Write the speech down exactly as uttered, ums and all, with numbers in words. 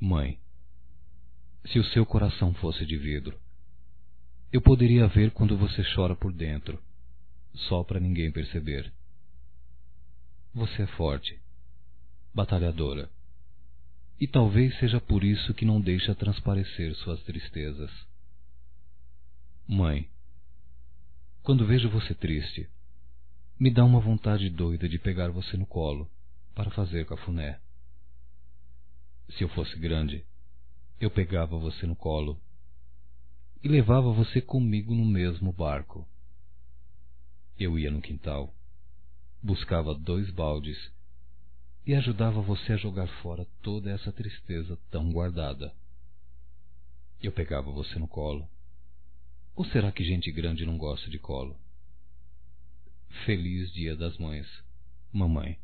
Mãe, se o seu coração fosse de vidro, eu poderia ver quando você chora por dentro, só para ninguém perceber. Você é forte, batalhadora, e talvez seja por isso que não deixa transparecer suas tristezas. Mãe, quando vejo você triste, me dá uma vontade doida de pegar você no colo para fazer cafuné. Se eu fosse grande, eu pegava você no colo e levava você comigo no mesmo barco. Eu ia no quintal, buscava dois baldes e ajudava você a jogar fora toda essa tristeza tão guardada. Eu pegava você no colo. Ou será que gente grande não gosta de colo? Feliz Dia das Mães, mamãe.